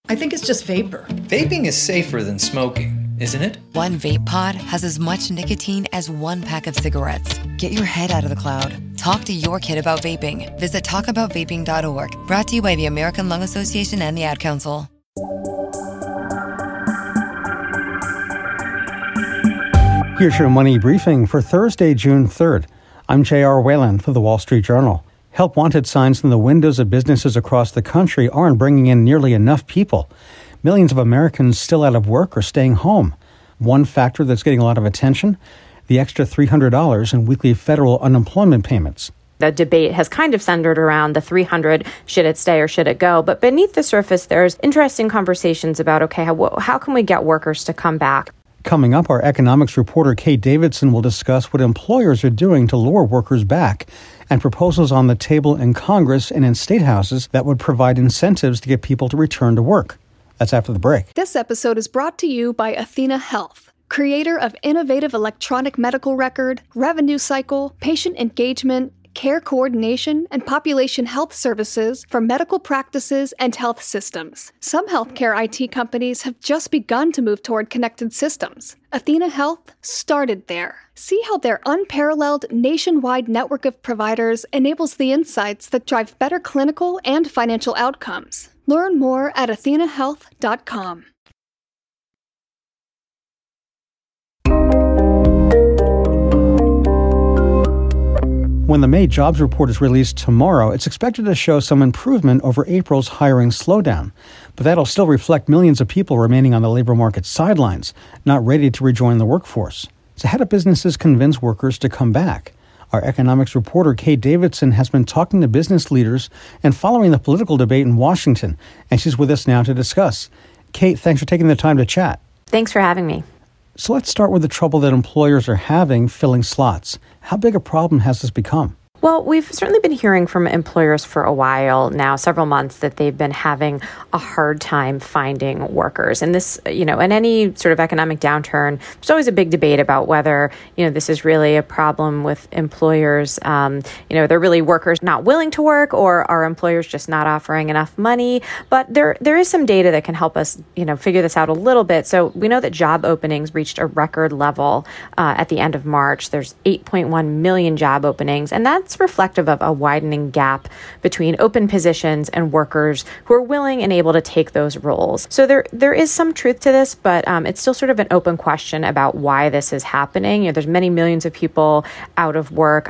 I think it's just vapor. Vaping is safer than smoking, isn't it? One vape pod has as much nicotine as one pack of cigarettes. Get your head out of the cloud. Talk to your kid about vaping. Visit talkaboutvaping.org. Brought to you by the American Lung Association and the Ad Council. Here's your money briefing for Thursday, June 3rd. I'm J.R. Whalen for the Wall Street Journal. Help wanted signs in the windows of businesses across the country aren't bringing in nearly enough people. Millions of Americans still out of work or staying home. One factor that's getting a lot of attention, the extra $300 in weekly federal unemployment payments. The debate has kind of centered around the $300, should it stay or should it go? But beneath the surface, there's interesting conversations about, okay, how can we get workers to come back? Coming up, our economics reporter Kate Davidson will discuss what employers are doing to lure workers back and proposals on the table in Congress and in state houses that would provide incentives to get people to return to work. That's after the break. This episode is brought to you by Athena Health, creator of innovative electronic medical record, revenue cycle, patient engagement, care coordination, and population health services for medical practices and health systems. Some healthcare IT companies have just begun to move toward connected systems. Athena Health started there. See how their unparalleled nationwide network of providers enables the insights that drive better clinical and financial outcomes. Learn more at athenahealth.com. When the May jobs report is released tomorrow, it's expected to show some improvement over April's hiring slowdown. But that'll still reflect millions of people remaining on the labor market sidelines, not ready to rejoin the workforce. So how do businesses convince workers to come back? Our economics reporter, Kate Davidson, has been talking to business leaders and following the political debate in Washington, and she's with us now to discuss. Kate, thanks for taking the time to chat. Thanks for having me. So let's start with the trouble that employers are having filling slots. How big a problem has this become? Well, we've certainly been hearing from employers for a while now, several months, that they've been having a hard time finding workers. And this, in any sort of economic downturn, there's always a big debate about whether, this is really a problem with employers. They're really workers not willing to work, or are employers just not offering enough money? But there is some data that can help us, figure this out a little bit. So we know that job openings reached a record level at the end of March. There's 8.1 million job openings, and that's reflective of a widening gap between open positions and workers who are willing and able to take those roles. So there is some truth to this, but it's still sort of an open question about why this is happening. There's many millions of people out of work.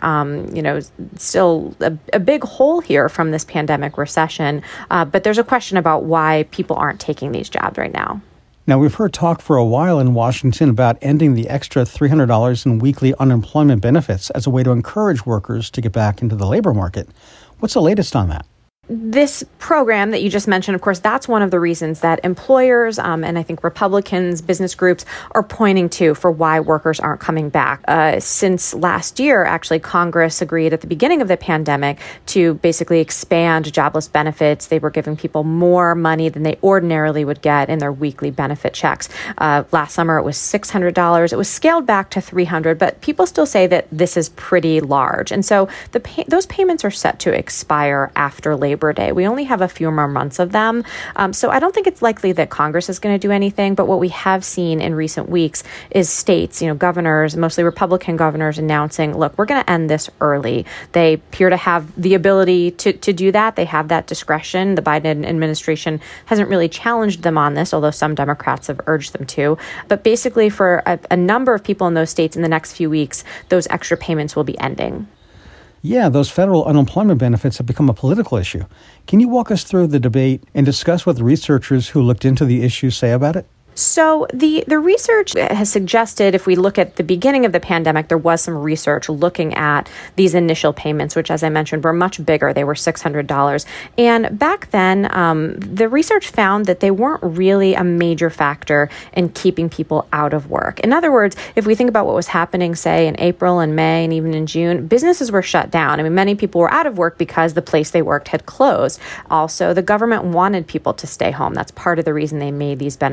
Still a big hole here from this pandemic recession, but there's a question about why people aren't taking these jobs right now. Now, we've heard talk for a while in Washington about ending the extra $300 in weekly unemployment benefits as a way to encourage workers to get back into the labor market. What's the latest on that? This program that you just mentioned, of course, that's one of the reasons that employers and I think Republicans, business groups are pointing to for why workers aren't coming back. Since last year, actually, Congress agreed at the beginning of the pandemic to basically expand jobless benefits. They were giving people more money than they ordinarily would get in their weekly benefit checks. Last summer, it was $600. It was scaled back to $300, but people still say that this is pretty large. And so those payments are set to expire after Labor Day. We only have a few more months of them. So I don't think it's likely that Congress is going to do anything. But what we have seen in recent weeks is states, governors, mostly Republican governors, announcing, look, we're going to end this early. They appear to have the ability to do that. They have that discretion. The Biden administration hasn't really challenged them on this, although some Democrats have urged them to. But basically, for a number of people in those states in the next few weeks, those extra payments will be ending. Yeah, those federal unemployment benefits have become a political issue. Can you walk us through the debate and discuss what the researchers who looked into the issue say about it? So the research has suggested, if we look at the beginning of the pandemic, there was some research looking at these initial payments, which, as I mentioned, were much bigger. They were $600. And back then, the research found that they weren't really a major factor in keeping people out of work. In other words, if we think about what was happening, say, in April and May and even in June, businesses were shut down. I mean, many people were out of work because the place they worked had closed. Also, the government wanted people to stay home. That's part of the reason they made these benefits so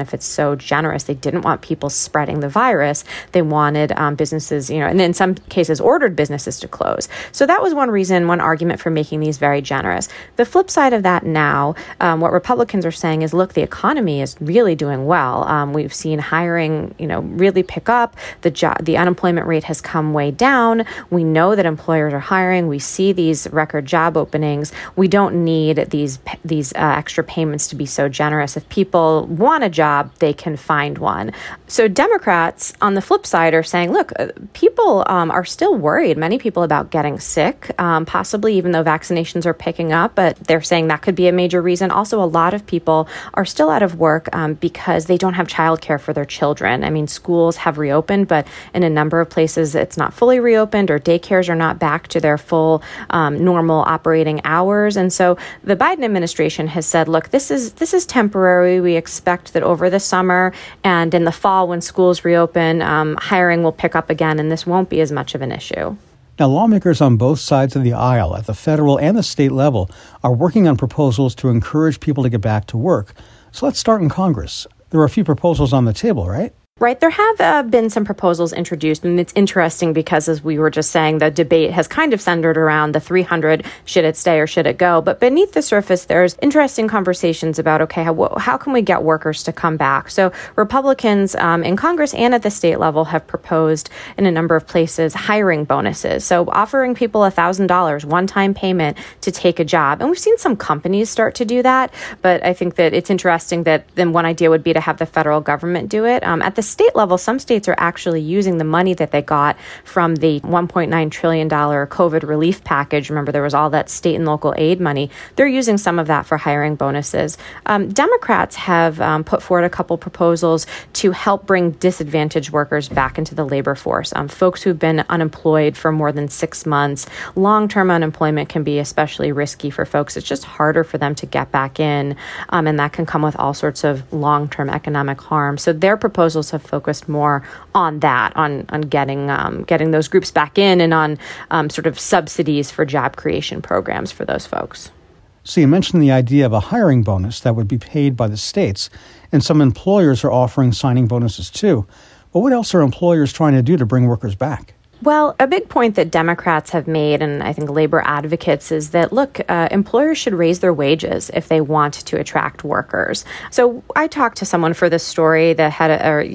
so generous. They didn't want people spreading the virus. They wanted businesses, and in some cases ordered businesses to close. So that was one reason, one argument for making these very generous. The flip side of that now, what Republicans are saying is, look, the economy is really doing well. We've seen hiring, really pick up. The unemployment rate has come way down. We know that employers are hiring. We see these record job openings. We don't need these extra payments to be so generous. If people want a job, they can find one. So Democrats, on the flip side, are saying, look, people are still worried, many people, about getting sick, possibly even though vaccinations are picking up, but they're saying that could be a major reason. Also, a lot of people are still out of work because they don't have childcare for their children. I mean, schools have reopened, but in a number of places it's not fully reopened, or daycares are not back to their full normal operating hours. And so the Biden administration has said, look, this is temporary. We expect that over the summer and in the fall when schools reopen, hiring will pick up again, and this won't be as much of an issue. Now, lawmakers on both sides of the aisle, at the federal and the state level, are working on proposals to encourage people to get back to work. So let's start in Congress. There are a few proposals on the table, right? Right. There have been some proposals introduced, and it's interesting because, as we were just saying, the debate has kind of centered around the 300, should it stay or should it go? But beneath the surface, there's interesting conversations about, okay, how can we get workers to come back? So Republicans in Congress and at the state level have proposed in a number of places hiring bonuses. So offering people $1,000 one-time payment to take a job. And we've seen some companies start to do that, but I think that it's interesting that then one idea would be to have the federal government do it. At the state level, some states are actually using the money that they got from the $1.9 trillion COVID relief package. Remember, there was all that state and local aid money. They're using some of that for hiring bonuses. Democrats have put forward a couple proposals to help bring disadvantaged workers back into the labor force. Folks who've been unemployed for more than 6 months. Long-term unemployment can be especially risky for folks. It's just harder for them to get back in, and that can come with all sorts of long-term economic harm. So their proposals have focused more on that, on getting those groups back in, and on sort of subsidies for job creation programs for those folks. So you mentioned the idea of a hiring bonus that would be paid by the states, and some employers are offering signing bonuses too. But what else are employers trying to do to bring workers back? Well, a big point that Democrats have made, and I think labor advocates, is that, look, employers should raise their wages if they want to attract workers. So I talked to someone for this story that had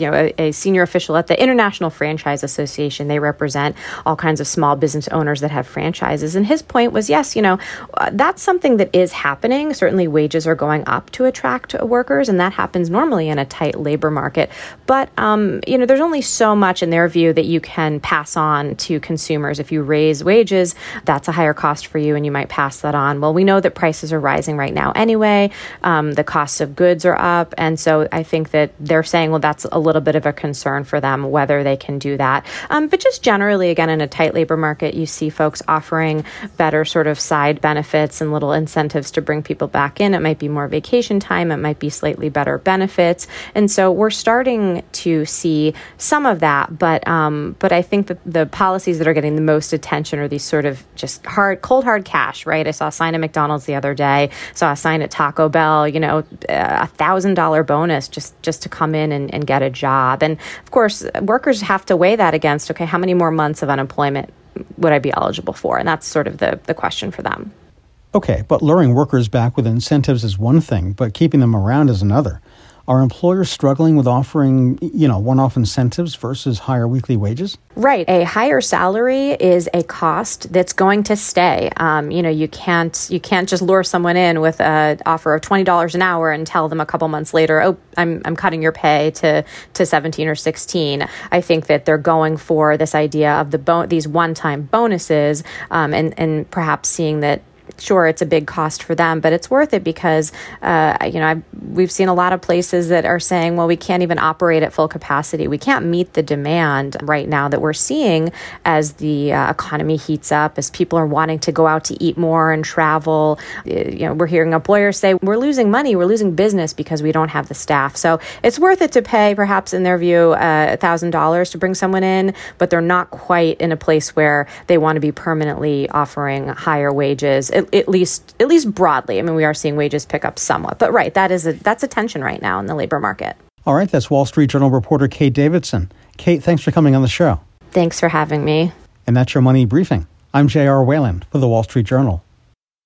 a senior official at the International Franchise Association. They represent all kinds of small business owners that have franchises. And his point was, yes, that's something that is happening. Certainly wages are going up to attract workers, and that happens normally in a tight labor market. But, there's only so much, in their view, that you can pass on to consumers. If you raise wages, that's a higher cost for you, and you might pass that on. Well, we know that prices are rising right now anyway. The costs of goods are up. And so I think that they're saying, well, that's a little bit of a concern for them, whether they can do that. But just generally, again, in a tight labor market, you see folks offering better sort of side benefits and little incentives to bring people back in. It might be more vacation time. It might be slightly better benefits. And so we're starting to see some of that. But I think that the policies that are getting the most attention are these sort of just cold hard cash, right? I saw a sign at McDonald's the other day, saw a sign at Taco Bell, $1,000 bonus just to come in and get a job. And of course, workers have to weigh that against, okay, how many more months of unemployment would I be eligible for? And that's sort of the question for them. Okay, but luring workers back with incentives is one thing, but keeping them around is another. Are employers struggling with offering, one-off incentives versus higher weekly wages? Right. A higher salary is a cost that's going to stay. You can't just lure someone in with an offer of $20 an hour and tell them a couple months later, oh, I'm cutting your pay to 17 or 16. I think that they're going for this idea of these one-time bonuses, and perhaps seeing that, sure, it's a big cost for them, but it's worth it because, we've seen a lot of places that are saying, well, we can't even operate at full capacity. We can't meet the demand right now that we're seeing as the economy heats up, as people are wanting to go out to eat more and travel. We're hearing employers say, we're losing money, we're losing business because we don't have the staff. So it's worth it to pay, perhaps in their view, $1,000 to bring someone in, but they're not quite in a place where they want to be permanently offering higher wages. At least broadly. I mean, we are seeing wages pick up somewhat, but right, that's a tension right now in the labor market. All right, that's Wall Street Journal reporter Kate Davidson. Kate, thanks for coming on the show. Thanks for having me. And that's your Money Briefing. I'm J.R. Whalen for the Wall Street Journal.